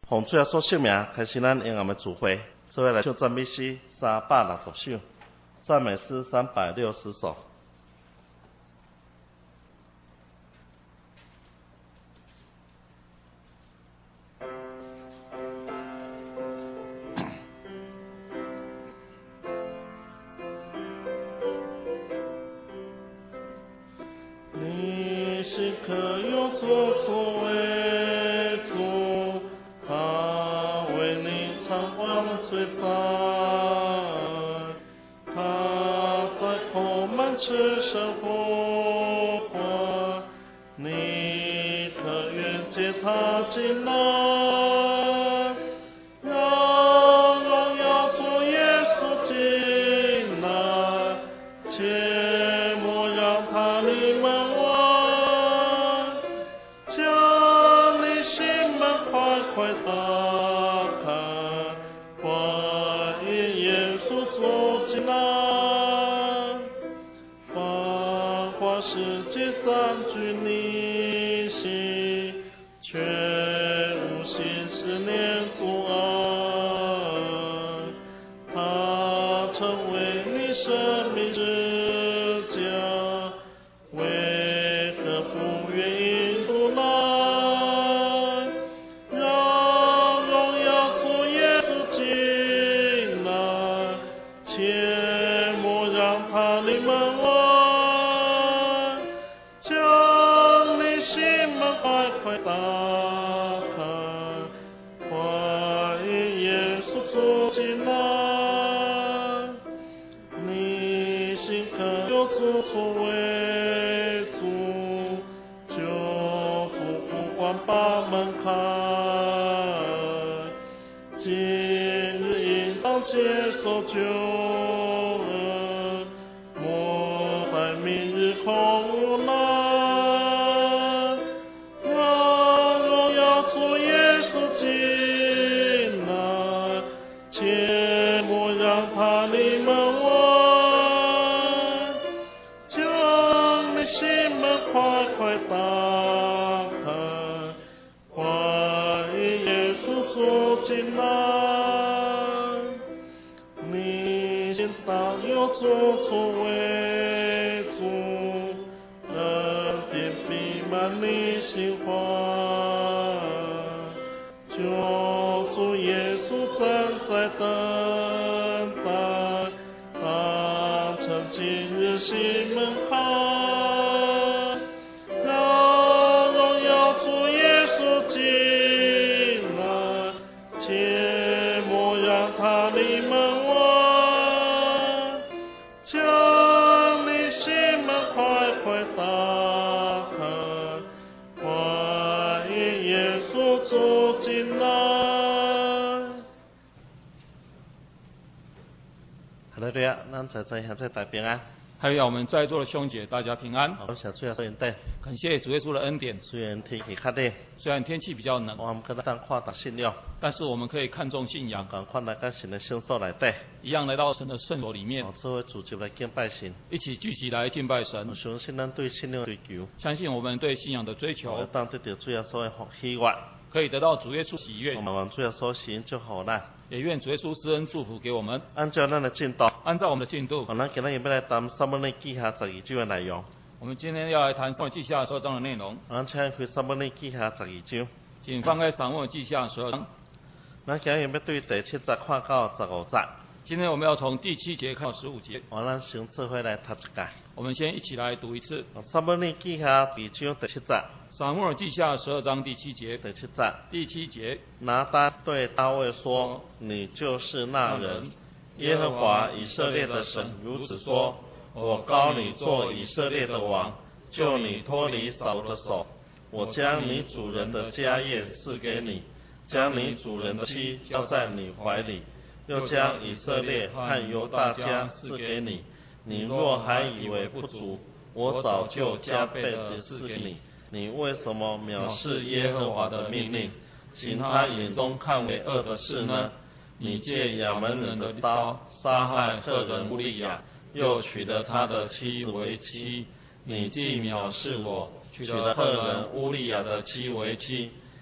奉主耶稣圣名，开始咱永暗的聚会，做伙来唱赞美诗360首，赞美诗360首。你是可有所作为主，他为你偿还了罪债，他在充满赤身复活，你可愿接他进来，让荣耀主耶稣进来，切莫让他离门外，将你心门快快打开，欢迎耶稣走进来，繁华世界散居你心，却无心思念阻碍，他成为你生命之家，为何不愿引入来，让荣耀主耶稣进来，切莫让他离门外，将你心门快快打开，欢迎耶稣走进来，你心可有主作为主，救主呼唤把门开，今日应当接受救恩，莫待明日空无来，让荣耀主耶稣进来，切莫让他离门外，将你心门快快打开，欢迎耶稣走进来，你心当有主作为主，恩典弥漫你心怀，救主耶稣站在等待，当成今日心门开，让荣耀主耶稣进来，切莫让他离门外，将你心门快快打开，欢迎耶稣走进来。哈利路亚，咱在现在大平安。 还有我们在座的兄姐，大家平安。 我想主要说对， 感谢主耶稣的恩典。 虽然天气较热， 虽然天气比较冷， 我们可能当看到信仰， 但是我们可以看重信仰， 赶快来到神的圣所内底， 一样来到神的圣所里面， 做伙组织来敬拜神， 一起聚集来敬拜神。 我相信咱对信仰的追求， 相信我们对信仰的追求， 当得到主耶稣的喜悦， 可以得到主耶稣喜悦。 我们往主耶稣施恩祝福咱， 也愿主耶稣施恩祝福给我们。 按照咱的进度， 按照我们的进度， 咱今日要来谈撒母耳记下12章的内容。 我们今天要来谈撒母耳记下12章的内容。 咱请开撒母耳记下12章， 请翻开撒母耳记下12章。 咱今日要对第7节看到15节。 今天我们要从第7节看到15节。 咱先做伙来读一下。 我们先一起来读一次。 撒母耳记下2章第7节。 撒母耳记下12章第7节。 第7节。 第7节。 拿单对大卫说：“你就是那人。耶和华以色列的神如此说：我膏你做以色列的王，救你脱离扫罗的手。我将你主人的家业赐给你，将你主人的妻交在你怀里，又将以色列和犹大家赐给你。你若还以为不足，我早就加倍的赐给你。你为什么藐视耶和华的命令，行他眼中看为恶的事呢？你借亚门人的刀杀害赫人乌利亚，又娶了他的妻为妻。你既藐视我，娶了赫人乌利亚的妻为妻，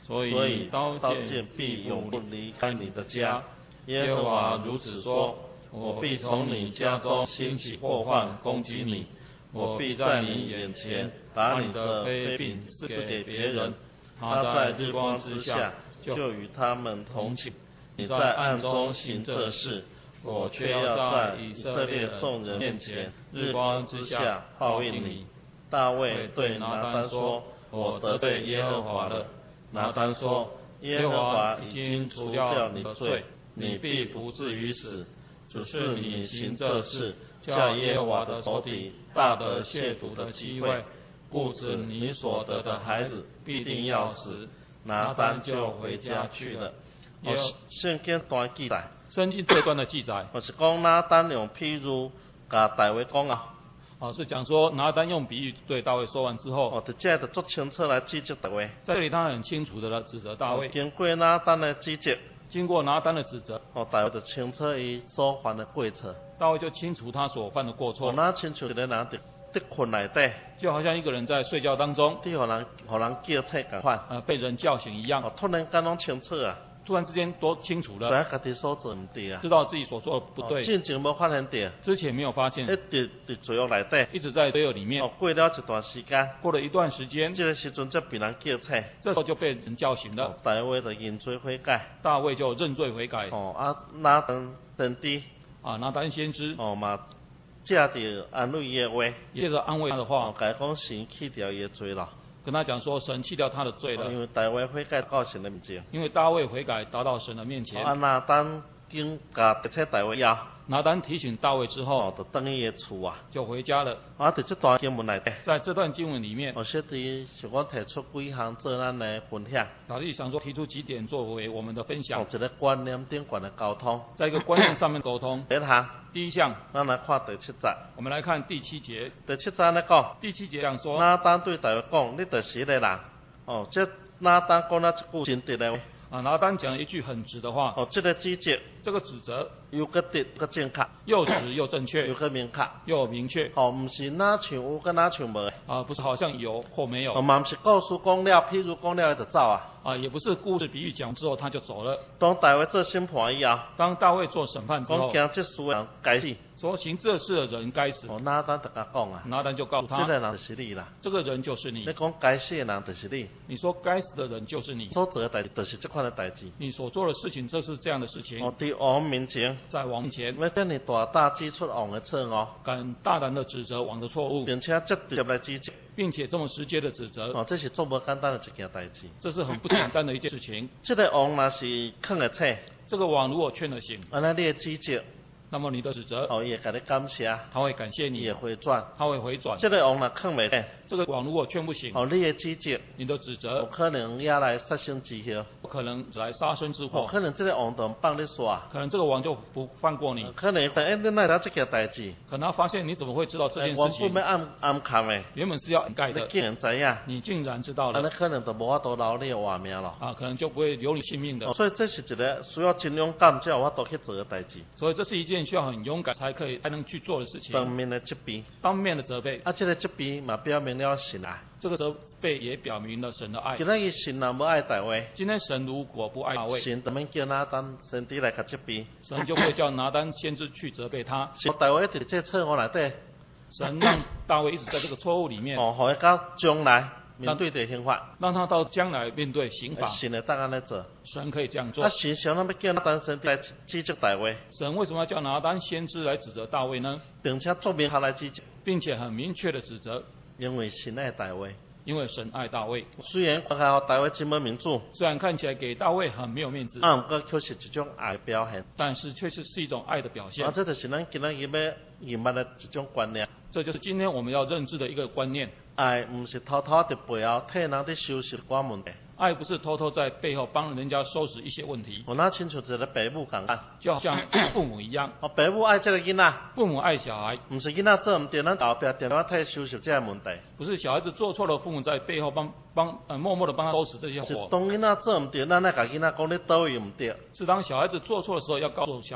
所所以以刀刀剑剑必永不离开你的家家。耶和华如此说：我必从你家中兴起祸患攻击你，我必在你眼前把你的妃嫔赐给别人，他在日光之下就与他们同寝。你在暗中行这事，我却要在以色列众人面前日光之下报应你。大卫对拿单说：我得罪耶和华了。拿单说：耶和华已经除掉你的罪，你必不至于死，只是你行这事，叫耶和华的仇敌大得亵渎的机会，故此你所得的孩子必定要死。拿单就回家去了。圣经段记载， 圣经这段的记载， 我是讲拿单用譬如甲大卫讲啊。 是讲说拿单用比喻对大卫说完之后， 就这就足清楚来指责大卫。 在这里他很清楚的指责大卫。 经过拿单的指责， 经过拿单的指责， 大卫就清楚伊所犯的过错。 大卫就清楚他所犯的过错。 那清楚一个人在困内底， 就好像一个人在睡觉当中， 你互人叫醒共款， 被人叫醒一样。 突然间拢清楚啊！ 突然之间多清楚了， 知道家己所做唔对啊， 知道自己所做的不对， 之前无发现到， 之前没有发现， 一直在罪恶内底， 一直在罪恶里面。 过了一段时间， 过了一段时间， 这个时阵就被人叫醒， 这时候就被人叫醒了。 大卫就认罪悔改， 大卫就认罪悔改。 拿单先知， 拿单先知， 嘛借着安慰伊的话， 借着安慰他的话， 甲伊讲神弃掉伊的罪了。 跟他讲说，神弃掉他的罪了。 因为大卫悔改到神的面前。 因为大卫悔改达到神的面前。 拿单经甲提醒大卫以后， 拿单提醒大卫之后， 就回伊的厝啊， 就回家了。 在这段经文内底， 在这段经文里面， 小弟想我提出几项做咱的分享。 小弟想说提出几点作为我们的分享。 一个观念顶悬的沟通， 在一个观念上面沟通。 第一项，咱来看第7节。 我们来看第7节。 第7节咧讲， 第7节讲说， 拿单对大卫讲：你就是一个人。这拿单讲了一句真直的话。 拿单讲了一句很直的话。 这个指责， 这个指责又个直个正确， 又直又正确， 又个明确， 又明确。 唔是哪像有跟哪像无不是好像有或没有。 嘛唔是故事讲了，譬如讲了就走啊。 也不是故事比喻讲之后他就走了。 当大卫做审判以后， 当大卫做审判之后， 讲这事的人该死， 说行这事的人该死。 拿单就甲讲啊， 拿单就告诉他， 这个人就是你啦， 这个人就是你。 你讲该死的人就是你， 你说该死的人就是你， 所做的代志就是这款的代志， 你所做的事情就是这样的事情。 在王面前， 在王前， 要跟你大大指出王的错误， 敢大胆的指责王的错误， 并且直接来指责， 并且这么直接的指责。 这是做不简单的一件代志， 这是很不简单的一件事情。 这个王若是劝得醒， 这个王如果劝得醒， 那你的指责， 那么你的指责， 伊会给你感谢， 他会感谢你， 也回转， 他会回转。 这个王若劝不醒， 这个王如果劝不醒， 你的指责， 你的指责， 有可能也来杀身之祸， 不可能来杀身之祸， 可能这个王就放你耍， 可能这个王就不放过你， 可能你哪知这件代志， 可能他发现你怎么会知道这件事情？ 原本要暗藏的， 原本是要掩盖的， 你竟然知影， 你竟然知道了， 那可能就无法度留你的活命了， 可能就不会留你性命的。 所以这是一个需要真勇敢才有法度去做的代志。 所以这是一件需要很勇敢才能去做的事情。 当面的责备， 当面的责备， 这个责备嘛表明了神爱。 这个责备也表明了神的爱。 今天神若无爱大卫， 今天神如果不爱大卫， 神就免叫拿单先知来甲责备， 神就会叫拿单先知去责备他。 大卫在这错误内底， 神让大卫一直在这个错误里面， 互伊到将来面对的刑罚， 让他到将来面对刑罚。 神会当安尼做， 神可以这样做。 神想要叫拿单先知来指责大卫， 神为什么要叫拿单先知来指责大卫呢？ 并且作明下来指责， 并且很明确的指责， 因为神爱大卫。 因为神爱大卫， 虽然看起来大卫真没面子， 虽然看起来给大卫很没有面子， 不过却是一种爱表现， 但是确实是一种爱的表现。 这就是咱今仔日要认识的一种观念。 这就是今天我们要认知的一个观念。 爱不是偷偷在背后替人在收拾关问题。 爱不是偷偷在背后帮人家收拾一些问题。 我那亲像一个父母同款， 就好像父母一样。 父母爱这个囡仔， 父母爱小孩， 不是囡仔做唔对，咱后壁电话替收拾这个问题。 不是小孩子做错了，父母在背后默默的帮他收拾这些是活。 当囡仔做唔对，咱来甲囡仔讲你倒位唔对。 是当小孩子做错的时候，要告诉小孩子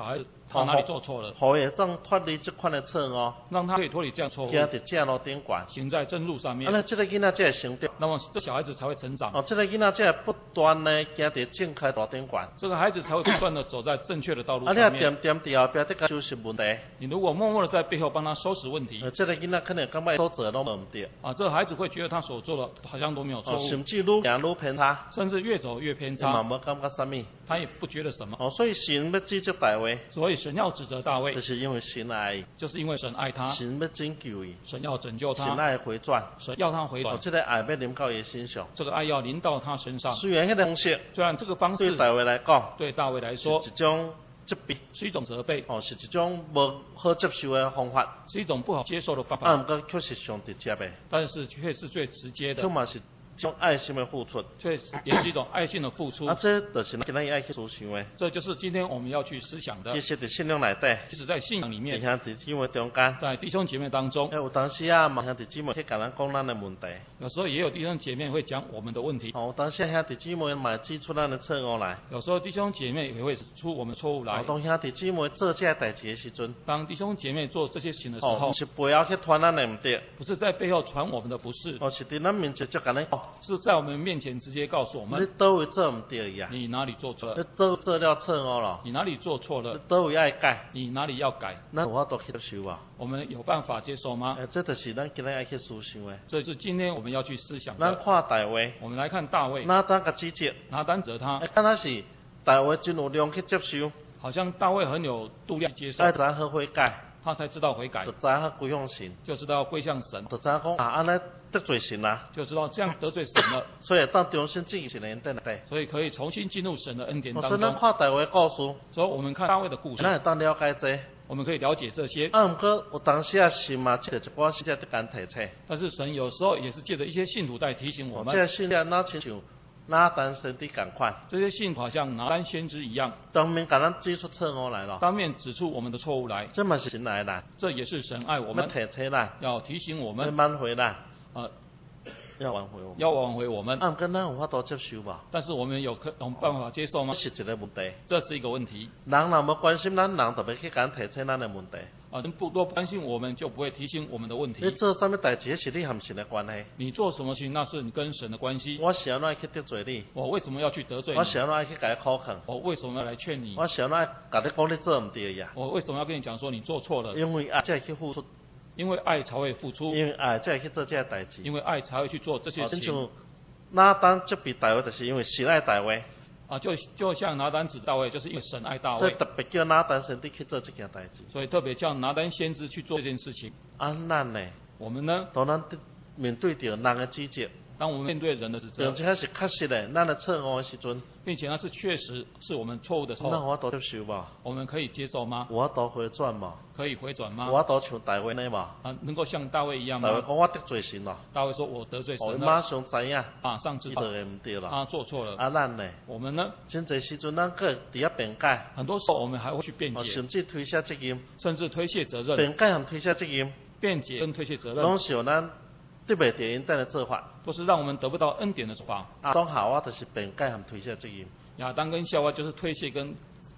他哪里做错了， 好会送脱离这款的错误， 让他可以脱离这样错误， 行在正路顶管， 行在正路上面。 这个囡仔才会成长。 那么这小孩子才会成长。 这个囡仔才会不断的行在正确路顶管。 这个孩子才会不断的走在正确的道路上你面。 点点在后边在甲收拾问题。 你如果默默的在背后帮他收拾问题， 这个囡仔可能感觉所做都唔对。 这个孩子会觉得他所做的好像都没有错误， 甚至愈行愈偏差， 甚至越走越偏差， 嘛无感觉啥物， 他也不觉得什么。 所以神要指责大卫， 所以神要指责大卫， 就是因为神爱， 就是因为神爱他， 神要拯救伊， 神要拯救他， 神爱回转， 神要他回转， 这个爱要临到伊身上， 这个爱要临到他身上。 虽然迄个方式， 虽然这个方式对大卫来讲， 对大卫来说是一种责备， 是一种责备， 是一种无好接受的方法， 是一种不好接受的方法。 不过却是上直接的， 但是却是最直接的， 这嘛是一种爱心的付出， 也是一种爱心的付出。 这就是今日爱去思想的。 这就是今天我们要去思想的。 其实在信仰内底， 其实在信仰里面， 兄弟姊妹中间， 在弟兄姐妹当中， 有当时啊，兄弟姊妹去甲咱讲咱的问题。 有时候也有弟兄姐妹会讲我们的问题。 有当时兄弟姊妹嘛指出咱的错误来。 有时候弟兄姐妹也会指出我们错误来。 当兄弟姊妹做这代志的时阵， 当弟兄姐妹做这些事情的时候， 不是背后去传咱的唔对， 不是在背后传我们的不是， 是在咱面前就甲咱讲， 是在我们面前直接告诉我们， 你倒位做唔对呀？ 你哪里做错了？ 你倒做了错误了？ 你哪里做错了？ 你倒位爱改？ 你哪里要改？ 那有法度去接受啊？ 我们有办法接受吗？ 这就是咱今日爱去思想的。 这是今天我们要去思想的。 咱看大卫， 我们来看大卫， 拿单个指责， 拿单责他， 敢若是大卫真有量去接受， 好像大卫很有度量接受， 爱知好悔改， 他才知道悔改， 就知好归向神， 就知道归向神， 就知讲安尼得罪神啦， 就知道这样得罪神了， 所以当重新进入神的恩典内底， 所以可以重新进入神的恩典当中。 所以咱看大卫的故事， 所以我们看大卫的故事， 咱会当了解这。 我们可以了解这些。 不过有当时啊，神嘛借着一寡信息在咱提醒。 但是神有时候也是借着一些信徒在提醒我们。 这个信息哪亲像拿单先知同款。 这些信徒好像拿单先知一样， 当面甲咱指出错误来了。 当面指出我们的错误来。 这嘛是神爱咱。 这也是神爱我们。 要提醒咱。 要提醒我们。 要挽回咱。要挽回我们。 要挽回我们。 不过咱有法度接受吧？ 但是我们有办法接受吗？ 这是一个问题。 这是一个问题。 人若无关心咱，人就要去甲咱提醒咱的问题。 人不多关心我们，就不会提醒我们的问题。 你做什么代志，是你和神的关系。 你做什么事情，那是你跟神的关系。 我是安怎去得罪你？ 我为什么要去得罪你？ 我是安怎去甲你苛刻？ 我为什么要来劝你？ 我是安怎甲你讲你做唔对呀？ 我为什么要跟你讲说你做错了？ 因为爱才会去付出。 因为爱才会付出。 因为爱才会去做这代志。 因为爱才会去做这些事情。 拿单责备大卫，就是因为神爱大卫。 就像拿单指大卫，就是因为神爱大卫。 所以特别叫拿单先知去做这件代志。 所以特别叫拿单先知去做这件事情。 咱呢？ 我们呢？ 当咱面对着人的指责。 当我们面对人的指责， 并且是确实的，咱的错误的时阵， 并且那是确实是我们错误的时候， 那我都接受吧？ 我们可以接受吗？ 我都回转嘛？ 可以回转吗？ 我都像大卫那嘛？ 能够像大卫一样吗？ 大卫讲我得罪神了。 大卫说我得罪神了。 马上知影。 马上知道。 做的唔对了。 做错了。 咱呢？ 我们呢？ 真侪时阵，咱个伫遐辩解。 很多时候我们还会去辩解， 甚至推卸责任。 甚至推卸责任。 辩解和推卸责任。 辩解跟推卸责任。 拢是咱得袂到恩典的做法。 都是让我们得不到恩典的做法。 当夏娃就是辩解和推卸责任。 亚当跟夏娃就是推卸跟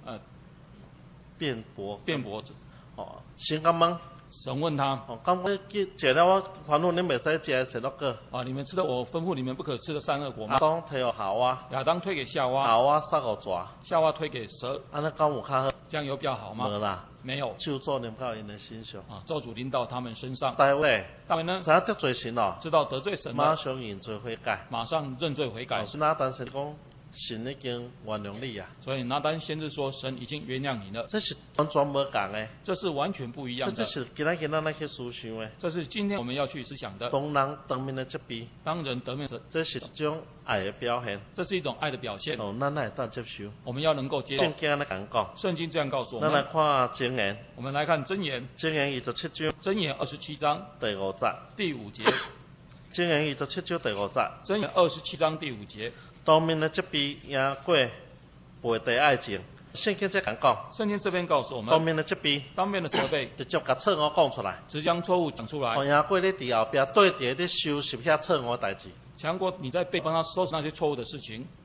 辩驳。神咁问。 神问他： 咁我食了我吩咐你袂使食的善恶果。 你们吃了我吩咐你们不可吃的善恶果吗？ 亚当推给夏娃。 亚当推给夏娃。 夏娃撒个蛇。 夏娃推给蛇。 安尼讲有较好？ 这样有比较好吗？ 没啦。 没有。 咒诅临到因的身上。 咒诅临到他们身上。 大卫呢？ 知影得罪神咯。 知道得罪神了。 马上认罪悔改。 马上认罪悔改。 那但是讲。神已经原谅你呀， 所以拿单先知说神已经原谅你了， 这是完全无共的， 这是完全不一样的， 这是今日咱去思想的， 这是今天我们要去思想的。 当人当面的责备， 当人得面的， 这是一种爱的表现， 这是一种爱的表现。 咱会当接受， 我们要能够接受。 圣经安尼讲， 圣经这样告诉我们。 咱来看箴言， 我们来看箴言， 箴言27章， 箴言27章第5节， 第5节， 箴言27章第5节， 箴言27章第5节。 当面的责备赢过背地爱情，圣经这样讲。 圣经这边告诉我们， 当面的责备， 当面的责备， 直接把错误讲出来， 只将错误讲出来。 赢过你伫后边对伫咧收拾遐错误的代志， 强过你在背帮他收拾那些错误的事情。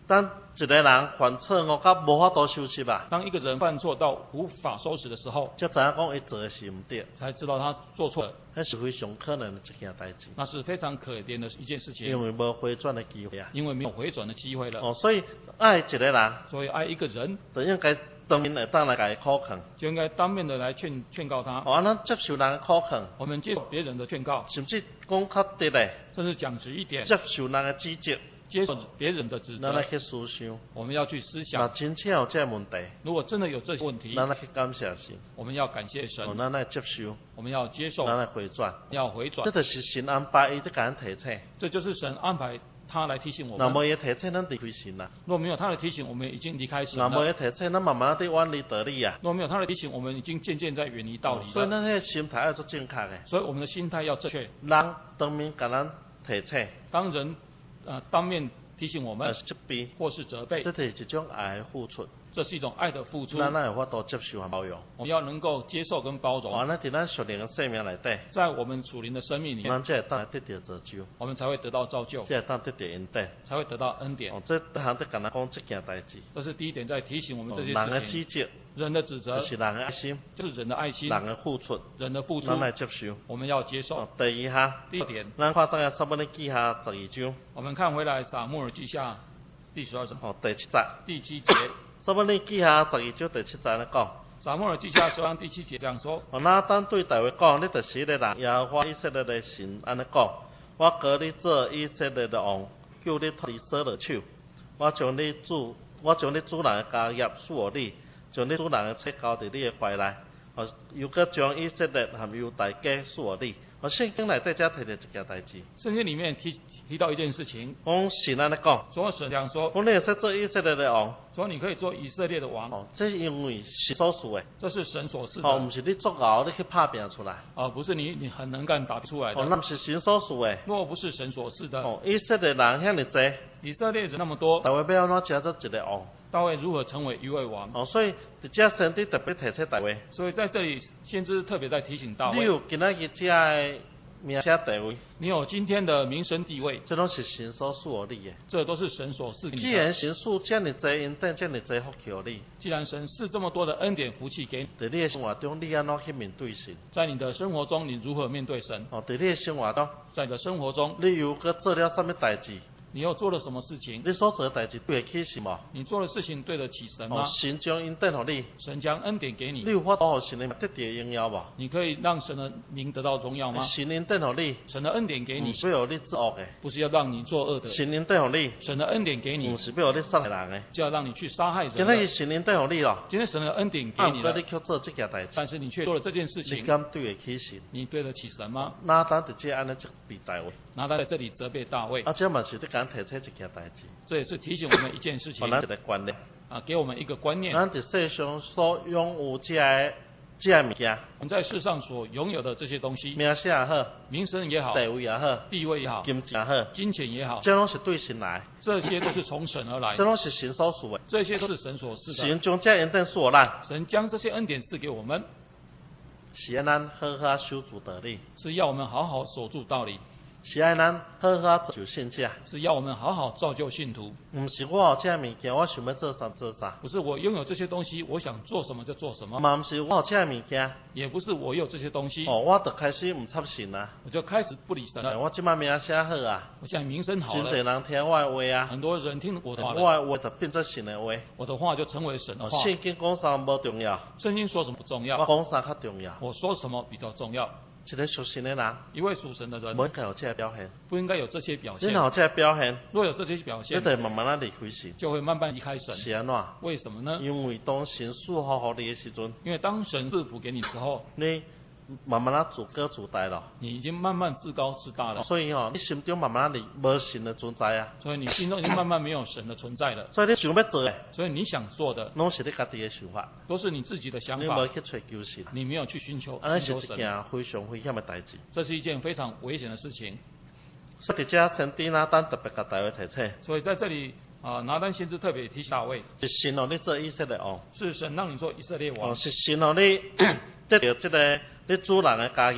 当一个人犯错误到无法度收拾啊， 当一个人犯错到无法收拾的时候， 才知影讲伊做的是唔对， 才知道他做错了， 那是非常可能的一件代志。 那是非常可怜的一件事情， 因为无回转的机会啊。 因为没有回转的机会了。 所以爱一个人， 所以爱一个人， 就应该当面来当来甲伊苛刻， 就应该当面的来劝告他。 咱接受人的苛刻， 我们接受别人的劝告， 甚至讲较直的， 甚至讲直一点， 接受人的指责， 接受别人的指责， 咱来去思想。 我们要去思想， 那真正有这问题， 如果真的有这些问题， 咱来去感谢神， 我们要感谢神， 咱来接受， 我们要接受， 咱来回转， 要回转。 这就是神安排伊在甲咱提醒。 这就是神安排他来提醒我那们。 无伊提醒，咱离开神啦。 若没有他的提醒，我们已经离开神那无了。 伊提醒，咱慢慢地远离道理啊。 若没有他的提醒，我们已经渐渐在远离道理所以了。 咱迄个心态要做正确的。 所以我们的心态要正确。 人当面甲咱提醒， 当人当面提醒我们， 责备， 或是责备， 这是一种爱的付出。 这是一种爱的付出。 咱有法度接受和包容。 我们要能够接受跟包容。 咱伫咱属灵的生命内底， 在我们属灵的生命里面， 咱才会当得到造就， 我们才会得到造就， 才会当得到恩典， 才会得到恩典。 这行在跟咱讲这件代志。 这是第一点，在提醒我们这些人的事情。 指责， 人的指责就是人的爱心， 就是人的爱心， 人的付出， 人的付出， 咱来接受。 我们要接受。 第二项， 第一点， 咱看当下撒母耳记下12章， 我们看回来撒母耳记下第12章第7节。 第7节， 撒母耳记下12章第7节咧讲。 撒母耳记下12章第7节这样说： 那当对大卫讲，你就是迄个人，耶和华以色列的神安尼讲，我叫你做以色列的王，叫你脱离扫罗手，我将你主人的家业赐予你，将你主人的册交伫你的怀内，又搁将以色列和犹大家赐予你。圣经内底才提到一件代志。 圣经里面提到一件事情， 讲神安尼讲， 说神这样说， 讲你会使做以色列的王， 说你可以做以色列的王。 这是因为是所赐的， 这是神所赐的， 唔是你作熬你去拍拼出来， 不是你很能干打出来的， 那不是神所赐的。 若不是神所赐的， 以色列人遐尼多， 以色列人那么多， 大卫要安怎做一个王？ 大卫如何成为一位王？ 所以伫这先知特别提醒大卫。 所以在这里，先知特别在提醒大卫， 你有今仔日这个名声地位， 你有今天的名声地位， 这拢是神所赐予你的。 这都是神所赐给你的。 既然神赐这么多恩典，这么多福气给你， 既然神赐这么多的恩典福气给你， 在你的生活中，你安怎去面对神？ 在你的生活中，你如何面对神？ 在你的生活中， 在你的生活中， 你又搁做了什么代志？ 你又做了什么事情？ 你所做的代志对得起神无？ 你做的事情对得起神吗？ 神将恩典给你， 神将恩典给你， 你有法度神的得到荣耀无？ 你可以让神的名得到荣耀吗？ 神恩典给你， 神的恩典给你， 不是要你作恶的， 不是要让你作恶的。 神恩典给你， 神的恩典给你， 不是要你杀害人的， 就要让你去杀害人的。 今天神恩典给你了， 今天神的恩典给你了， 你去做这件代志， 但是你却做了这件事情， 你敢对得起神？ 你对得起神吗？ 那咱直接安尼责备大卫， 拿他在这里责备大卫， 这嘛是你敢提出一件代志， 这也是提醒我们一件事情， 咱一个观念， 给我们一个观念。 咱伫世上所拥有这个物件， 我们在世上所拥有的这些东西， 名声也好， 名声也好， 地位也好， 地位也好， 金钱也好， 金钱也好， 这拢是对神来， 这些都是从神而来这的， 拢是神所赐的， 这些都是神所赐的。 神将这恩典赐予咱， 神将这些恩典赐给我们， 是要咱好好守住道理， 是要我们好好守住道理， 是要咱好好造就信者， 是要我们好好造就信徒。 唔是我有这物件，我想要做啥做啥， 不是我拥有这些东西，我想做什么就做什么； 嘛唔是我有这物件， 也不是我有这些东西， 我就开始唔插神啊， 我就开始不理神了。 我即摆名声好啊， 我现在名声好真侪了， 人听我的话啊， 很多人听我的话了， 我的话就变做神的话， 我的话就成为神的话。 圣经讲啥无重要， 圣经说什么不重我要， 讲啥较重要。 我说什么比较重要。 一个属神的人， 一位属神的人无应该有这个表现。 不应该有这些表现你，若有这个表现， 若有这些表你现， 得慢慢啊离开神。 就会慢慢离开神。 是安怎？ 为什么呢？ 因为当神祝福你的时阵， 因为当神赐福给你之后， 你慢慢啊自高自大了。 你已经慢慢自高自大了， 所以你心中慢慢离无神的存在啊。 所以你心中已经慢慢没有神的存在了。 所以你想要做的， 所以你想做的拢是你家己的想法， 都是你自己的想法你无，去追求神。 你没有去寻求安尼是一神， 件非常危险的代志。 这是一件非常危险的事情。 所以伫这先知拿单特别甲大卫提醒， 所以在这里拿单先知特别提醒大卫， 是神让你做以色列王， 是神让你做以色列王， 是神让你得到这个你主人的家业。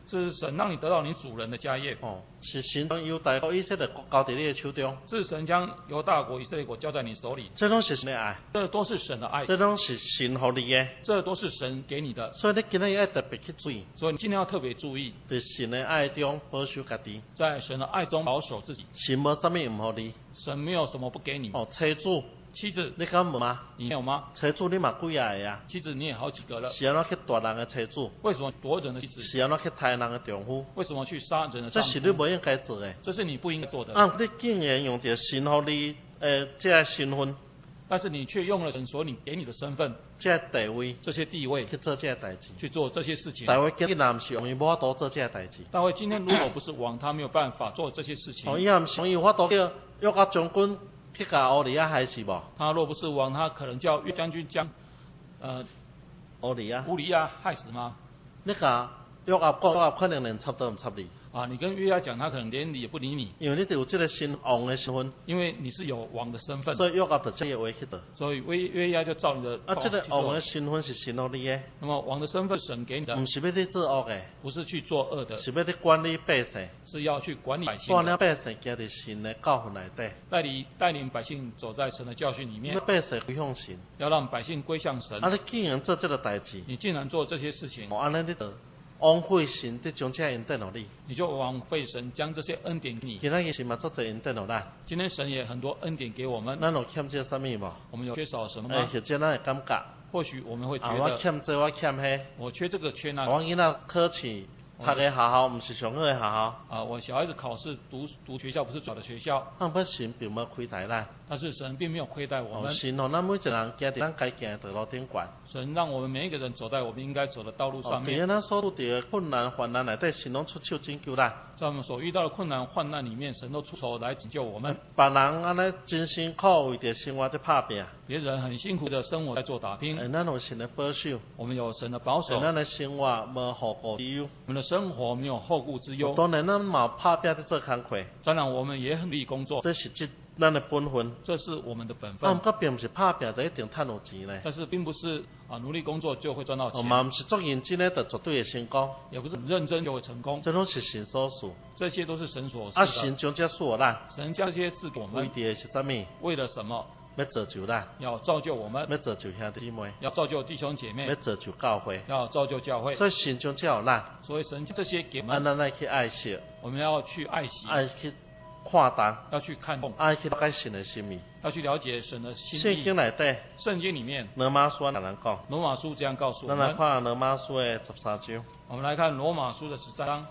是神让你得到你主人的家业。 是神将犹大国以色列国交在你的手中。 是神将犹大国以色列国交在你手里。 这拢是神的爱。 这都是神的爱。 这拢是神给你的。 这都是神给你的。 所以你今日要特别去注意。 所以你今天要特别注意， 在神的爱中保守家己。 在神的爱中保守自己。 神无啥物唔给你。 神没有什么不给你。 妻子。 妻子， 你敢无吗？ 你有吗？ 妻子你嘛几个呀？ 妻子你也好几个了。 是安怎去夺人的妻子？ 为什么夺人的妻子？ 是安怎去杀人的丈夫？ 为什么去杀人的丈夫？ 这是你不应该做的。 这是你不应该做的。 你竟然用着神给你这个身份， 但是你却用了神所给你的身份、 这个地位、 这些地位去做这个代志， 去做这些事情。 大卫今日唔是用伊无法度做这个代志。 大卫今天如果不是王，他没有办法做这些事情。 伊也唔是用法度叫约押将军去甲乌利亚害死无？ 他若不是王，他可能叫约将军将乌利亚害死吗？ 你甲约押讲，约押可能连插都唔插你。 你跟约押讲，他可能连理也不理你。 因为你有这个王的身份。 因为你是有王的身份。 所以约押就这个话去做。 所以约押就照你的这个王的身份是神给你的。 那么王的身份神给你的。 唔是要你做恶的。 不是去做恶的。 是要你管理百姓。 是要去管理百姓。 带领百姓行在神的教训内底。 带领百姓走在神的教训里面。 百姓归向神。 要让百姓归向神。 你竟然做这个代志。 你竟然做这些事情。 安尼你就枉费神在将这恩典给你。 你就枉费神将这些恩典给你。 今天神嘛做这恩典给咱。 今天神也很多恩典给我们。 咱有欠缺什么无？ 我们有缺少什么吗？ 或者咱会感觉。 或许我们会觉得。 我欠这，我欠那。 我缺这个缺那。 我囡仔考试。读个学校唔是上好的学校。 我小孩子考试读学校不是找的学校。 不神并没有亏待咱。 但是神并没有亏待我们。 神让咱每一个人行在咱该行的道路顶管。 神让我们每一个人走在我们应该走的道路上面。 在咱所遇到的困难患难内底，神拢出手拯救咱。 在我们所遇到的困难患难里面，神都出手来拯救我们。 别人安尼真辛苦为着生活在打拼。 别人很辛苦的生活在做打拼。 咱有神的保守。 我们有神的保守。 咱的生活无后顾之忧。 我们的生活没有后顾之忧。 当然，咱嘛打拼在做工课。 当然，我们也很努力工作。 这是咱的本分。 这是我们的本分。 不过并不是打拼就一定赚有钱呢。 但是并不是努力工作就会赚到钱。 嘛不是做认真的就绝对会成功。 也不是认真就会成功。 这都是神所赐。 这些都是神所赐的。 神将这赐予咱。 神将这些赐给我们。 为的是什么？ 为了什么？ 要造就咱。 要造就我们。 要造就兄弟姊妹。 要造就弟兄姐妹。 要造就教会。 要造就教会。 所以神将这予咱。 所以神这些给我们。 咱来去爱惜。 我们要去爱惜。 爱去看重。 要去看重。 爱去了解神的心意。 要去了解神的心意。 圣经内底。 圣经里面。 罗马书哪能讲？ 罗马书这样告诉我们。 咱来看罗马书的13章。 我们来看罗马书的13章。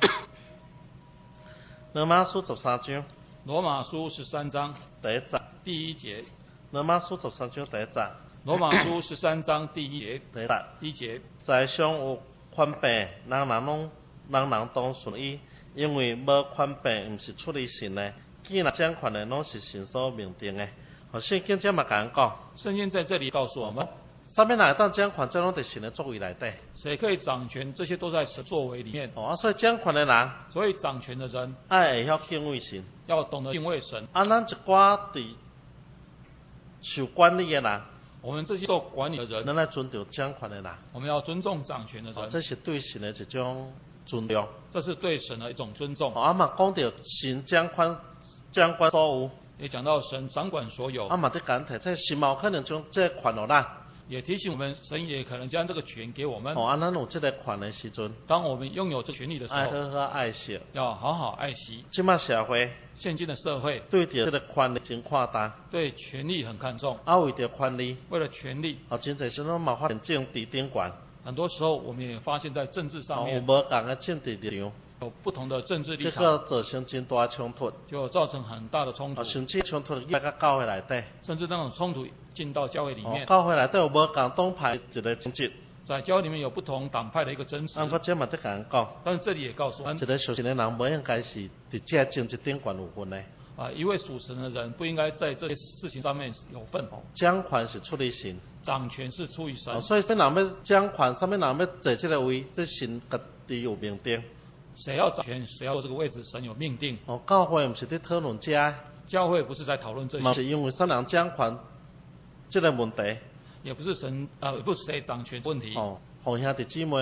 罗马书13章。 罗马书13章第1节。 第1节。 罗马书13章第1节。 罗马书13章第1节。 第1节。 在上有宽病，人人当顺意，因为无宽病，毋是出于神的。既然掌权的拢是神所命定的。圣经这么讲。 圣经在这里告诉我们。 啥物人会当掌权，这拢在神的作为内底。 谁可以掌权？这些都在神作为里面。 所以掌权的人， 所以掌权的人， 会晓敬畏神， 要懂得敬畏神。 咱一寡对受管理的人， 我们这些受管理的人， 咱来尊重掌权的人。 我们要尊重掌权的人。 这是对神的一种尊重。 这是对神的一种尊重。 嘛讲到神掌管所有。 也讲到神掌管所有。 嘛在讲提，这神有可能将这权予咱。 也提醒我们，神也可能将这个权给我们。 咱有这个权的时阵， 当我们拥有这权利的时候， 好好爱惜， 要好好爱惜。 今麦社会， 现今的社会对着这个权利真看重， 对权力很看重。 为着权利， 为了权力， 真侪时阵嘛发现政治顶悬。 很多时候，我们也发现在政治上面， 有无同的政治立场。 有不同的政治立场， 结果造成真大冲突， 就造成很大的冲突， 甚至冲突入到教会内底， 甚至那种冲突进到教会里面。 教会内底有无共党派一个争执， 在教会里面有不同党派的一个争执。 我这嘛在甲人讲， 但是这里也告诉我们， 一个属神的人不应该是伫这政治顶悬有份的。 一位属神的人不应该在这些事情上面有份。 掌权是出于神， 掌权是出于神。 所以谁人要掌权，什么人要坐这个位，这神家己有命定。 谁要掌权，谁要做这个位置，神有命定。 教会不是在讨论这， 教会不是在讨论这些， 嘛是因为谁人掌权这个问题， 也不是神不是谁掌权问题。 兄弟姊妹，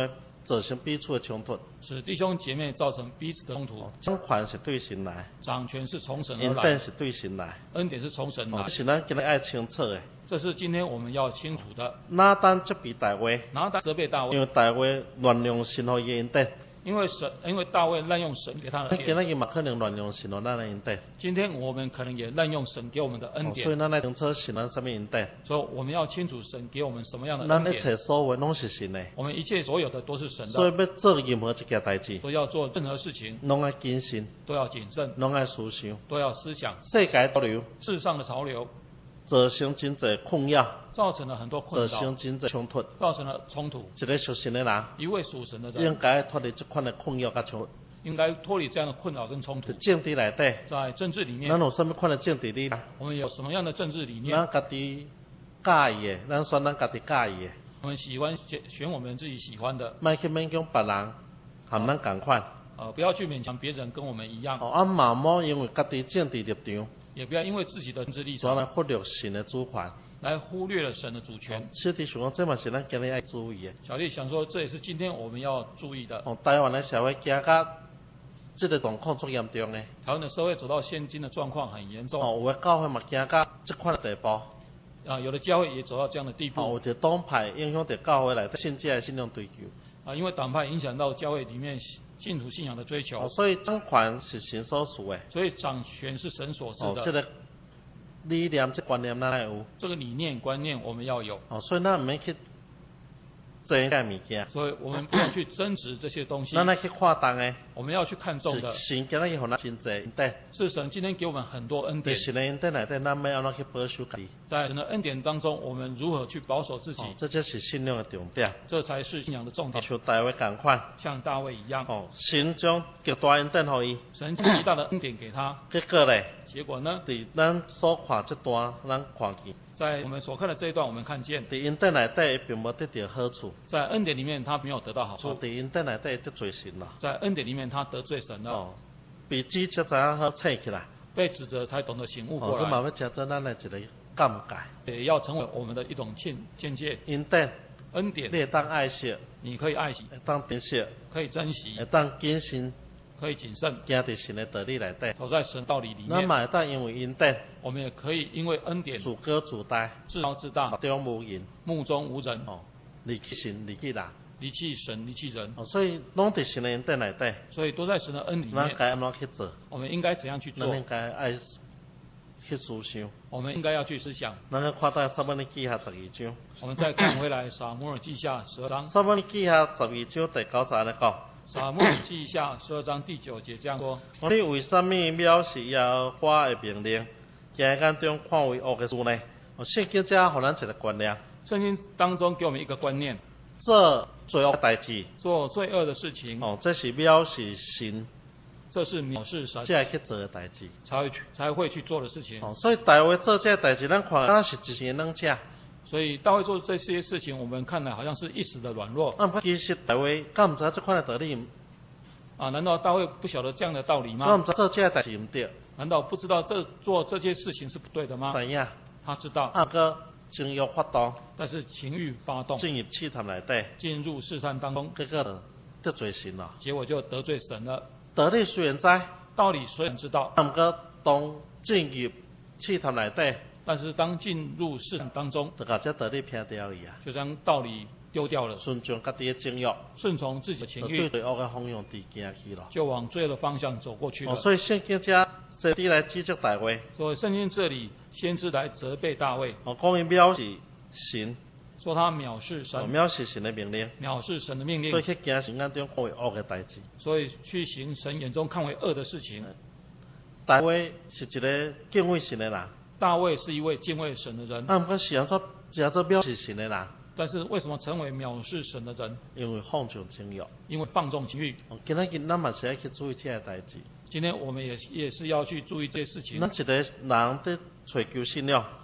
造成彼此的冲突。 使弟兄姐妹造成彼此的冲突。 掌权是对神来， 掌权是从神而来， 恩典是对神来， 恩典是从神来。 这是咱今日爱清楚的。 这是今天我们要清楚的。 拿单责备大卫， 拿单责备大卫， 因为大卫乱用神给伊恩典。 因为大卫滥用神给他的恩典。 今日嘛可能乱用神给咱的恩典。 今天我们可能也滥用神给我们的恩典。 所以咱来清楚神咱什么恩典。 所以我们要清楚神给我们什么样的恩咱一典。 切所有拢是神的。 我们一切所有的都是神的。 所以要做任何一件代志， 都要做任何事情， 拢爱谨慎， 都要谨慎， 拢爱思想， 都要思想。 世界潮流， 世上的潮流， 造成真侪困扰， 造成了很多困扰， 造成真侪冲突， 造成了冲突。 一个属神的人， 一位属神的人， 应该脱离这款的困扰甲冲突。 应该脱离这样的困扰跟冲突。 政治内底， 在政治里面， 咱有什么款的政治理念？ 我们有什么样的政治理念？ 咱家己介意的，咱选咱家己介意的。 我们喜欢选我们自己喜欢的， 莫去勉强别人和咱同款。 不要去勉强别人跟我们一样。 盲目因为家己政治立场， 也不要因为自己的政治立来场忽略神的主权， 来忽略了神的主权。 小弟想讲，这嘛是咱今日爱注意的。 小弟想说，这也是今天我们要注意的。 台湾的社会行到这个状况最严重的。 台湾的社会走到现今的状况很严重。 有的教会嘛行到这款的地步。 有的教会也走到这样的地步。 有的党派影响到教会内底信者的信仰追求。 因为党派影响到教会里面信徒信仰的追求。 所以掌权是神所赐的。 所以掌权是神所赐的。 这个理念、这观念咱要有。 这个理念观念我们要有。 所以咱唔免去争这物件。 所以我们不要去争执这些东西。 咱要去看重的。 我们要去看重的。 神今日予咱真侪恩典。 是神今天给我们很多恩典。 神的恩典内底，咱要安怎去保守家己？ 在神的恩典当中，我们如何去保守自己？ 这就是信仰的重点。 这才是信仰的重点。 像大卫同款。 像大卫一样。 神将极大恩典予伊。 神极大的恩典给他。 结果呢？ 结果呢？ 伫咱所看这段，咱看见。 在我们所看的这一段，我们看见， 伫恩典内底并无得到好处。 在恩典里面，他没有得到好处。 伫恩典内底得罪神了。在恩典里面，他得罪神了。 被指责才好醒起来。 被指责才懂得醒悟过来。 这嘛要加做咱的一个鉴戒。 也要成为我们的一种见解。恩典， 你会当爱惜， 你可以爱惜， 会当珍惜， 可以珍惜， 会当谨慎。 可以谨慎， 行在神的道理内底， 走在神道理里面。 咱嘛会当因为恩典， 我们也可以因为恩典， 自高自大， 自高自大， 目中无人， 目中无人， 离弃神，离弃人， 离弃神，离弃人。 所以拢在神的恩典内底， 所以都在神的恩里面。 咱该安怎去做？ 我们应该怎样去做？ 咱应该爱去思想。 我们应该要去思想。 咱要看到撒母耳记下12章。 我们再看回来撒母耳记下12章。 撒母耳记下12章第9节来讲。 撒母耳记下12章第9节这样说： 你为什么藐视耶和华的命令，在眼中看为恶的事呢？圣经只给咱一个观念。 圣经当中给我们一个观念： 做罪恶代志， 做罪恶的事情。 这是藐视神， 这是藐视神才会去做的代志， 才会去做的事情。 所以大卫做这代志，咱看咱是一时能吃。 所以大卫做这些事情，我们看来好像是一时的软弱。 其实大卫敢唔知这款的道理？ 难道大卫不晓得这样的道理吗？ 敢唔知做这代志唔对？ 难道不知道做这些事情是不对的吗？ 知影， 他知道。 个情欲发动， 但是情欲发动， 进入试探内底， 进入试探当中， 结果得罪神了。 结果就得罪神了。 道理虽然知， 道理虽然知道， 但个当进入试探内底。 但是当进入试探当中， 就把这道理撇掉伊啊， 就将道理丢掉了， 顺从家己的情欲， 顺从自己的情欲， 对恶的方向地行去了， 就往罪恶的方向走过去了。 所以圣经这先知来指责大卫， 所以圣经这里先知来责备大卫， 讲伊藐视神， 说他藐视神， 藐视神的命令， 藐视神的命令， 所以去行神眼中看为恶的代志， 所以去行神眼中看为恶的事情。 大卫是一个敬畏神的人。 大卫是一位敬畏神的人。 不过是安怎藐视神的人？ 但是为什么成为藐视神的人？ 因为放纵情欲。 因为放纵情欲。 今仔日咱嘛是要去注意这个代志。 今天我们也是要去注意这些事情。 咱一个人在追求信仰。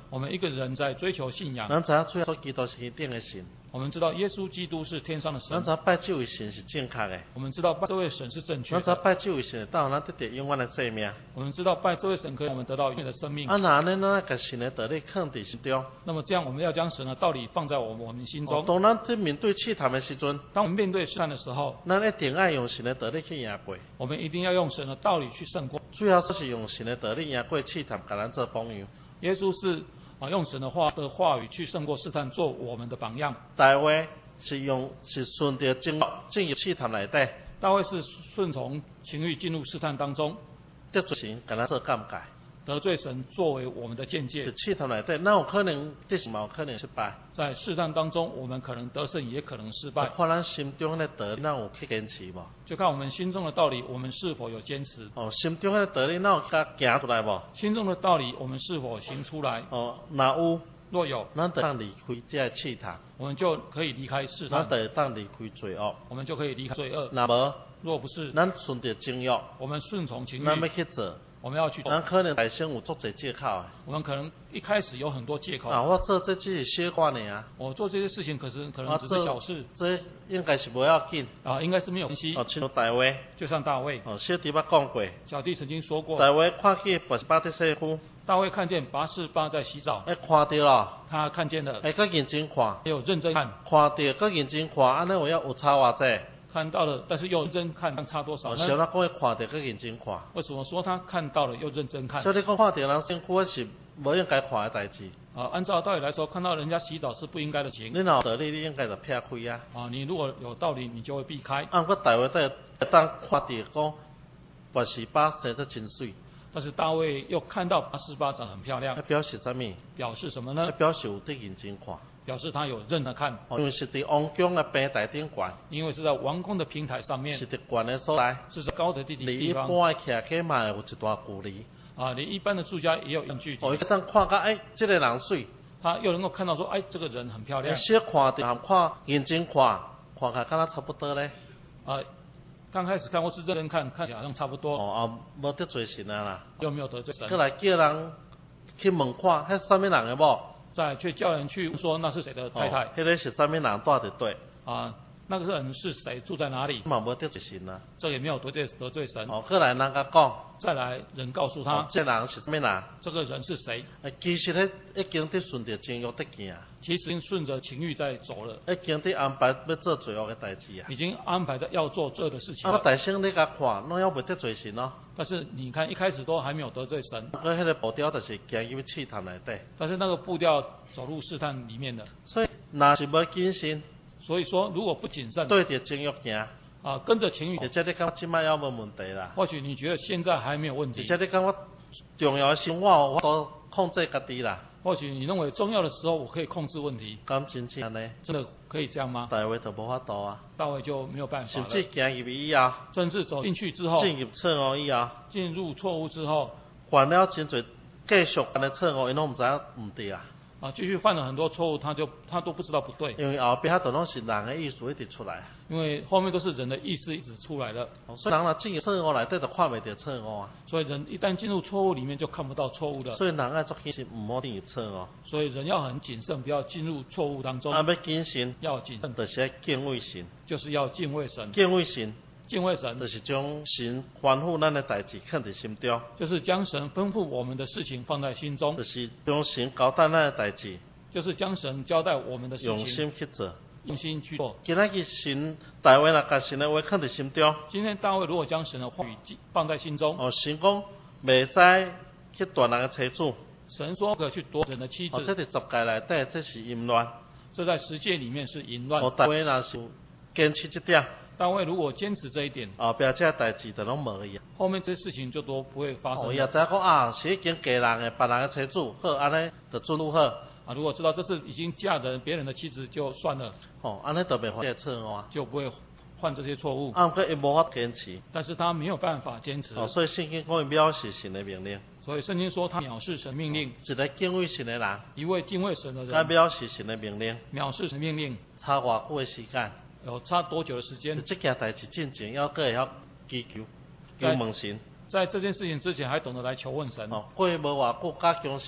我们一个人在追求信仰， 咱知影主耶稣基督是天顶的神， 我们知道耶稣基督是天上的神， 咱知影拜这位神是正确的， 我们知道拜这位神是正确咱知影的， 拜这位神会带咱得到永远的生命。 我们知道拜这位神可以让我们得到永远的生命。 啊，那安尼咱甲神的道理放伫心中。 那么这样，我们要将神的道理放在我们心中。 当咱在面对试探的时阵， 当我们面对试探的时候， 咱一定要用神的道理去赢过。 我们一定要用神的道理去胜过。 主要是用神的道理赢过试探，甲咱做榜样。 耶稣是用神的话语去胜过试探，做我们的榜样。 大卫是顺着进入试探内底， 大卫是顺从情欲进入试探当中， 得罪神，甲咱做鉴戒。 得罪神作为我们的见解。 试探内底，咱有可能得胜，嘛有可能失败。 在试探当中，我们可能得胜，也可能失败。 看咱心中的道理，咱有去坚持无？ 就看我们心中的道理，我们是否有坚持。 心中的道理，咱有甲行出来无？ 心中的道理，我们是否行出来？ 若有， 若有， 咱就当离开这试探， 我们就可以离开试探， 咱就当离开罪恶， 我们就可以离开罪恶。 若无， 若不是， 咱顺着情欲， 我们顺从情欲， 咱要去做， 我们要去做， 咱可能内心有足侪借口的。 我们可能一开始有很多借口。 我做这只是小可呢我做这些事情可能只是小事。 这应该是不要紧。 应该是没有关系。 像大卫， 就像大卫。 小弟捌讲过。 小弟曾经说过。 大卫看见拔示巴在洗澡。 大卫看见拔示巴在洗澡。 看到了。 他看见了。 佮认真看。 也有认真看。 看到佮认真看，安尼有差偌济。 看到了，但是又认真看，差多少呢？ 像咱讲的看到佮认真看。 为什么说他看到了又认真看？ 所以你讲看到人辛苦是无应该看的代志。 按照道理来说，看到人家洗澡是不应该的情。 你若有道理，你应该就撇开啊。 你如果有道理，你就会避开。 按个大卫当看到讲，拔示巴生得真水。 但是大卫又看到拔示巴长很漂亮。 表示什么？ 表示什么呢？ 表示有在认真看。 表示他有认真看。 因为是伫王宫的平台顶悬。 因为是在王宫的平台上面。 是伫悬的所在。 是在高的地方。 离一般的徛客嘛有一段距离。 离一般的住家也有一段距离。 伊当看到这个人水。 他又能够看到说，这个人很漂亮。 小看到和看认真看起来敢若差不多咧。 刚开始看或是认真看，看起来好像差不多。 无得罪神啊啦。 又没有得罪神。 过来叫人去问看，迄什么人的某？ 再却叫人去说那是谁的太太？ 迄个是什么人住伫对？ 那个人是谁？住在哪里？ 嘛无得罪神啊。 这也没有得罪神。 过来人甲讲。 再来人告诉他， 这人是什么人？ 这个人是谁？ 其实咧已经伫顺着情欲在行。 其实顺着情欲在走了。 已经伫安排要做罪恶的代志啊。 已经安排的要做这的事情。 大声你甲看，拢要袂得罪神咯。 但是你看一开始都还没有得罪神。 迄个步调就是行入试探内底。 但是那个步调走入试探里面的。 所以若是要谨慎。 所以说如果不谨慎， 对着情欲行。 跟着情欲。 而且你讲即摆要无问题啦。 或许你觉得现在还没有问题。 而且你讲我重要的生活我都控制家己啦。 或许你认为重要的时候我可以控制问题。 敢真正呢？ 真的可以这样吗？ 大卫就无法度啊。 大卫就没有办法了。 甚至行入以后。 甚至走进去之后。 进入错误以后。 进入错误之后。 犯了真侪继续犯的错误，因拢唔知影唔对啊。 继续犯了很多错误，他都不知道不对。 因为后边遐都拢是人的意思一直出来。 因为后面都是人的意思一直出来了。 所以人若进入错误内底，就看袂到错误啊。 所以人一旦进入错误里面，就看不到错误了。 所以人要做谨慎，唔好进入错误。 所以人要很谨慎，不要进入错误当中。 要谨慎， 要谨慎， 就是要敬畏神。 就是要敬畏神。 敬畏神。 敬畏神就是将神吩咐咱的代志放在心中。 就是将神吩咐我们的事情放在心中。 就是将神交代咱的代志。 就是将神交代我们的事情。 用心去做。 用心去做。 今仔日神大卫若把神的话放在心中。 今天大卫如果将神的话语放在心中。 神讲袂使去夺人的妻子。 神说可去夺人的妻子。 这伫十诫内底，这是淫乱。 这在十诫里面是淫乱。 大卫若是坚持这点。 大卫如果坚持这一点， 后边这代志就拢无去。 后面这些事情就都不会发生。 也知讲是已经嫁人的别人的妻子，好安尼就准如好。 如果知道这是已经嫁人别人的妻子，就算了。 安尼就袂犯这错误。 就不会犯这些错误。 不过伊无法坚持。 但是他没有办法坚持。 所以圣经讲伊藐视神的命令。 所以圣经说他藐视神命令。 一个敬畏神的人。 一位敬畏神的人。 他藐视神的命令。 藐视神命令。 差偌久的时间？ 有差多久的时间？ 这件代志进前，要个要祈求问神。 在这件事情之前，还懂得来求问神。 过无偌久，加强神。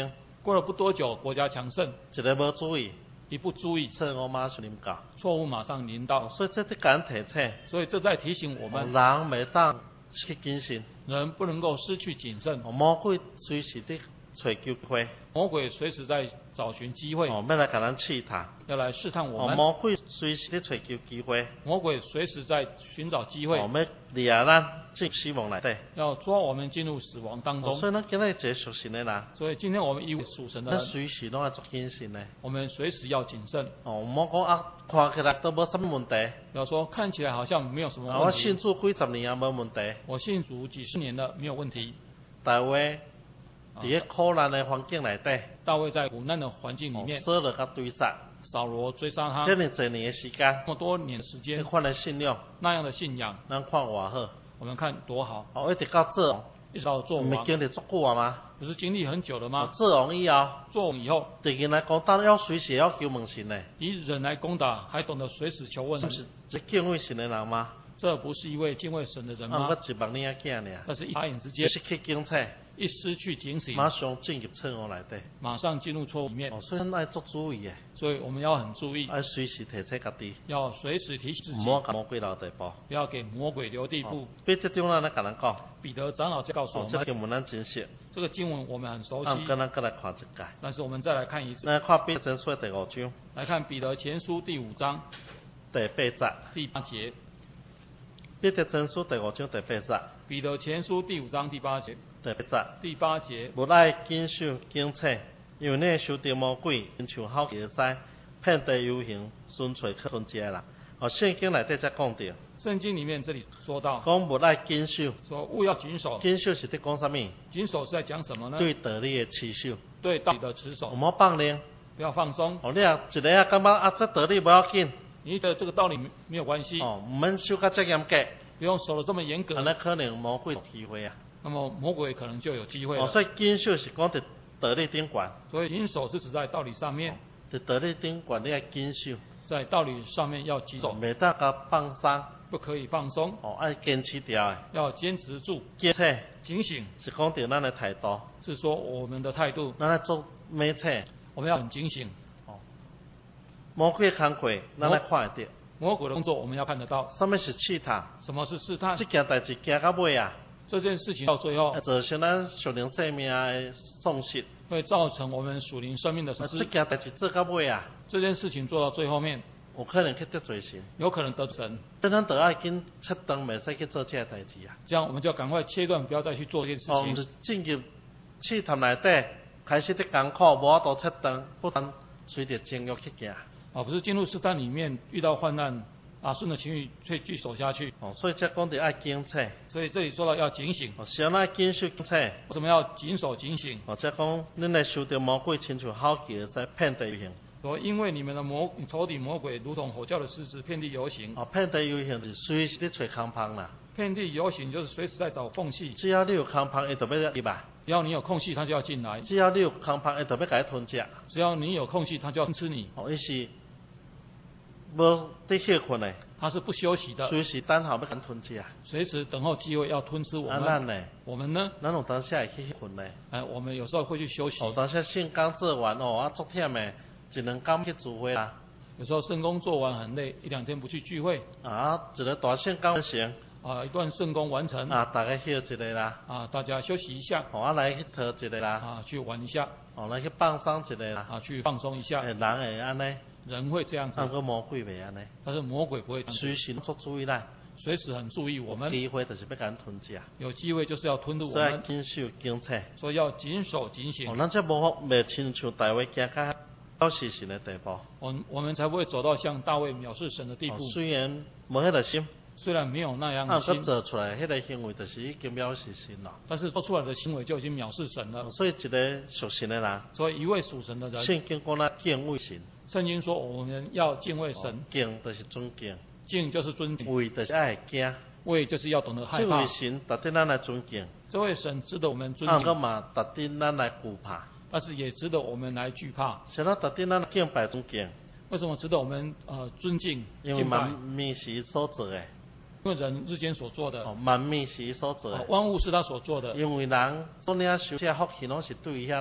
过了不多久，国家强盛， 一个无注意， 一不注意， 错误马上临到， 错误马上临到， 所以这得赶提醒， 所以这在提醒我们， 人袂当失去谨慎， 人不能够失去谨慎。 魔鬼随时伫找机会， 魔鬼随时在找寻机会， 要来甲咱试探， 要来试探我们。 魔鬼随时伫找机会， 魔鬼随时在寻找机会， 要掠咱进死亡内底， 要抓我们进入死亡当中。 所以咱今日一个属神的人， 所以今天我们以属神的咱人， 随时拢要做谨慎的。 我们随时要谨慎。 莫讲啊，看起来都无什么问题。 要说看起来好像没有什么我问题。 信主几十年也无问题。 我信主几十年了，没有问题。 大卫伫个苦难的环境内底， 大卫在苦难的环境里面， 扫罗甲对杀， 扫罗追杀他， 这么多年的时间， 这么多年时间， 那款的信仰， 那样的信仰， 咱看偌好。 我们看多好。 一直到做王， 一直到做王， 唔经历足久啊吗？ 不是经历很久了吗？ 做王以后， 做王以后， 敌人来攻打，要随时要求问神呢。 以人来攻打，还懂得随时求问神， 是这敬畏神的人吗？ 这不是一位敬畏神的人吗？ 我一望你啊囝呢， 但是一眨眼之间， 失去警察， 一失去警醒， 马上进入错误内底。 马上进入错误里面。 所以咱爱做注意的， 所以我们要很注意， 爱随时提醒家己， 要随时提醒自己， 唔好甲魔鬼留地步， 不要给魔鬼留地步。 彼得长老咧甲咱讲， 彼得长老在告诉我们， 这经文咱真熟， 这个经文我们很熟悉， 跟咱再来看一届。 但是我们再来看一次， 来看彼得前书第5章， 来看彼得前书第5章第8节， 第8节。 彼得前书第5章第8节， 彼得前书第5章第8节， 第8节， 第8节， 无爱谨守警察，因为你会受到魔鬼亲像好奇的使，遍地游行，寻找可吞食的人。圣经内底才讲到， 圣经里面这里说到， 讲无爱谨守， 说勿要谨守。 谨守是在讲什么？ 谨守是在讲什么呢？ 对道理的持守， 对道理的持守， 唔好放任， 不要放松。 你啊一个感觉这道理不要紧， 你的这个道理没有关系， 唔免守到这严格， 不用守得这么严格， 那可能魔鬼有机会啊。 那么魔鬼可能就有机会了。 所以谨守是讲在道理顶悬， 所以谨守是指在道理上面， 在道理顶悬你要谨守， 在道理上面要谨守， 袂当甲放松， 不可以放松， 爱坚持掉的， 要坚持住， 警察警醒， 是讲到咱的态度， 是说我们的态度， 咱来做每测， 我们要很警醒。 魔鬼的工课咱来看得到， 魔鬼的工作我们要看得到。 什么是试探？ 什么是试探？ 这件代志行到尾啊， 这件事情到最后， 造成咱属灵生命的丧失， 会造成我们属灵生命的损失。 这件代志做到尾啊， 这件事情做到最后面， 有可能去得罪神， 有可能得神。 所以咱就要紧切断，袂使去做这代志啊。 这样我们就要赶快切断，不要再去做这件事情。 毋是进入试探内底，开始伫艰苦，无法度切断，不但随着情欲去行。 不是进入试探里面遇到患难顺着情欲却去守下去。 所以才讲到爱警察。 所以这里说到要警醒。 是安怎谨守警察？ 为什么要谨守警醒？ 才讲恁会受到魔鬼亲像好奇的在遍地游行。 说因为你们的仇敌魔鬼如同吼叫的狮子，遍地游行。 遍地游行是随时伫找空隙啦。 遍地游行就是随时在找缝隙。 只要你有空隙，伊就要入来。 只要你有空隙，他就要进来。 只要你有空隙，伊就要甲你吞食。 只要你有空隙，他就要吞吃你。 伊是无伫休困的。 他是不休息的， 随时等候要敢吞吃。 随时等候机会要吞吃我们。 咱呢？ 我们呢？ 咱有当时会去休困呢。 我们有时候会去休息。 当时圣工做完足忝的，1、2天去聚会啦。 有时候圣工做完很累，1、2天不去聚会。 一个大圣工完成。 一段圣工完成。 大家休一个啦。 大家休息一下。 来去佗一个啦。 去玩一下。 来去放松一个啦。 去放松一下。 人会安尼。 人会这样子。 但个魔鬼袂安尼。 但是魔鬼不会这样子。 随时做注意咱。 随时很注意我们。 机会就是要甲咱吞食。 有机会就是要吞入我们。 所以谨守警察。 所以要谨守警醒。 咱这袂亲像大卫行到藐视神的地步。 我们才不会走到像大卫藐视神的地步。 虽然无迄个心。 虽然没有那样的心， 做出来迄个行为就是已经藐视神了。 但是做出来的行为就已经藐视神了。 所以一个属神的人， 所以一位属神的人， 圣经讲咱敬畏神。 圣经说我们要敬畏神， 敬就是尊敬， 敬就是尊敬， 畏就是爱惊， 畏就是要懂得害怕。 这位神值得咱来尊敬， 这位神值得我们尊敬， 嘛值得咱来惧怕， 但是也值得我们来惧怕。 是咱值得咱敬拜尊敬。 为什么值得我们尊敬？ 因为万物是所做的。 因为人日间所做的， 万物是所做的， 万物是他所做的。 因为人所领受这福气拢是对伊遐来，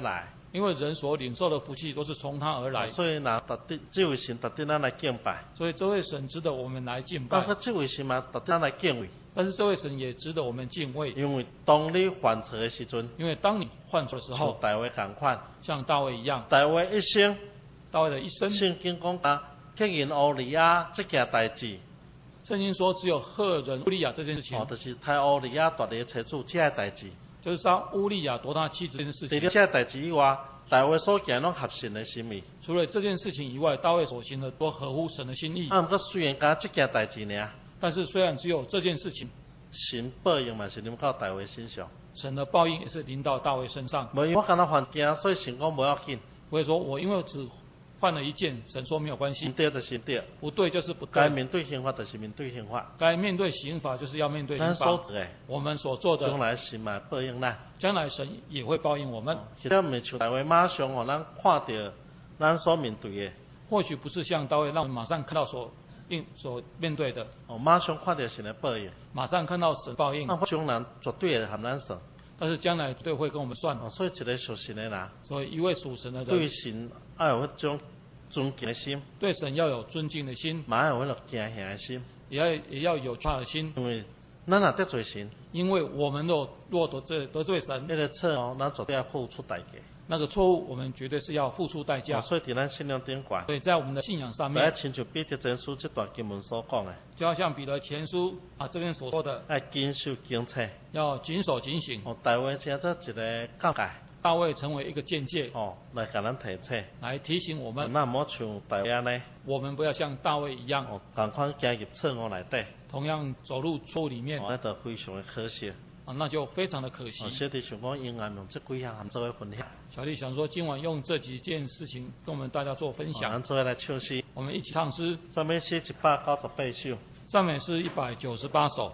因为人所领受的福气都是从他而来， 所以拿特地这位神特地咱来敬拜， 所以这位神值得我们来敬拜。 包括这位神嘛特地咱来敬畏， 但是这位神也值得我们敬畏， 因为当你犯错的时阵， 因为当你犯错的时像候， 大卫同款， 像大卫一样， 大卫一生， 大卫的一生， 圣经讲啊，赫人乌利亚这件代志， 圣经说只有赫人乌利亚这件事情， 就是太乌利亚夺你的妻子这件代志， 就是杀乌利亚夺他妻子这件事情。 除了这件代志以外，大卫所行拢合神的心意。 除了这件事情以外，大卫所行的都合乎神的心意。 不过虽然讲这件代志呢， 但是虽然只有这件事情， 神报应嘛是临到大卫身上。 神的报应也是临到大卫身上。 无因我敢若犯惊，所以神讲无要紧。 不会说我因为只犯了一件，神说没有关系。 对就是对， 不对就是不对。 该面对刑罚就是面对刑罚。 该面对刑罚就是要面对刑罚。 咱所做的， 我们所做的， 将来神嘛报应咱。 将来神也会报应我们。 其实毋像大卫马上互咱看到咱所面对的。 或许不是像大卫让我们马上看到所面对的。 马上看到神的报应。 马上看到神报应。 将来绝对会和咱算。 但是将来绝对会跟我们算。 所以一个属神的人， 所以一位属神的人， 对神要有迄种尊敬的心， 对神要有尊敬的心， 嘛要有迄种敬虔的心， 也要有怕的心。 因为咱若得罪神， 因为我们若得罪神， 那个错咱绝对要付出代价。 那个错误我们绝对是要付出代价。 所以在咱信仰顶管， 所以在我们的信仰上面， 要亲像彼得前书这段经文所讲的， 就要像彼得前书这边所说的， 要谨守警察， 要谨守警醒。 大卫成做一个教戒， 大卫成为一个见解， 来给咱提醒， 来提醒我们， 那莫像大卫安尼， 我们不要像大卫一样， 同款加入错误内底， 同样走入错误里面， 那就非常的可惜。 那就非常的可惜。 小弟想讲，应该用这几项和做分享。 小弟想说，今晚用这几件事情跟我们大家做分享。 咱做来唱诗， 我们一起唱诗。 赞美诗198首， 赞美诗198首。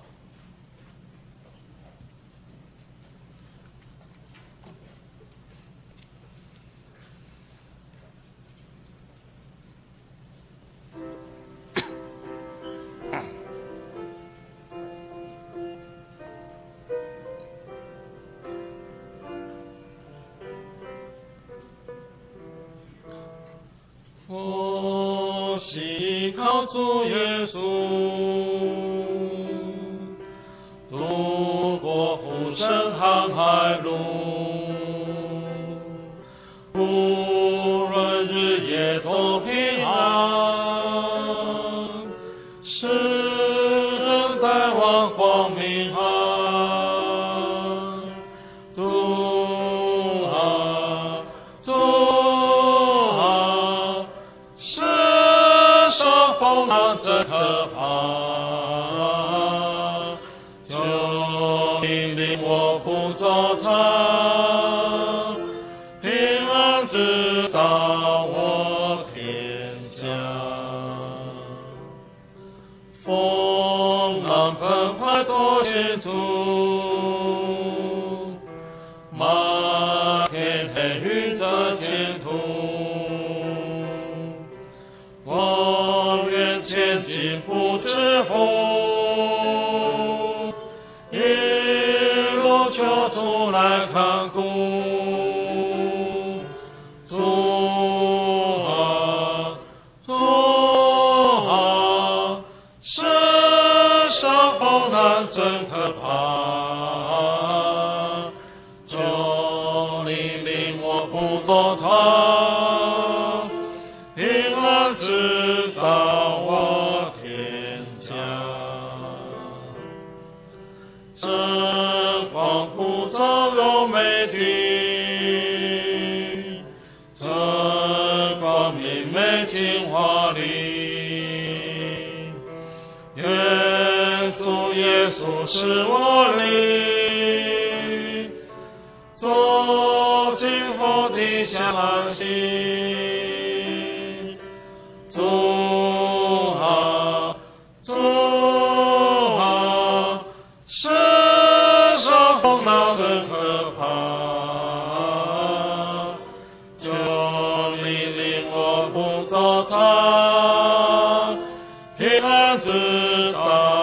我是靠主耶稣，渡过浮生航海路，无论日夜多平安，世人在望光明海。风浪真可怕，求你领我不走长，平安直到我天家。风浪澎湃多险阻，漫天黑云在前途。前进不知后，一路求主来看顾。主啊，主啊，世上风浪真可怕，求你领我不走他，平安直到美丽，晨光明媚情华丽，愿主耶稣是我灵，走进佛的相信。主啊，主啊，世上风浪真可怕，求你领我不走长，平安直到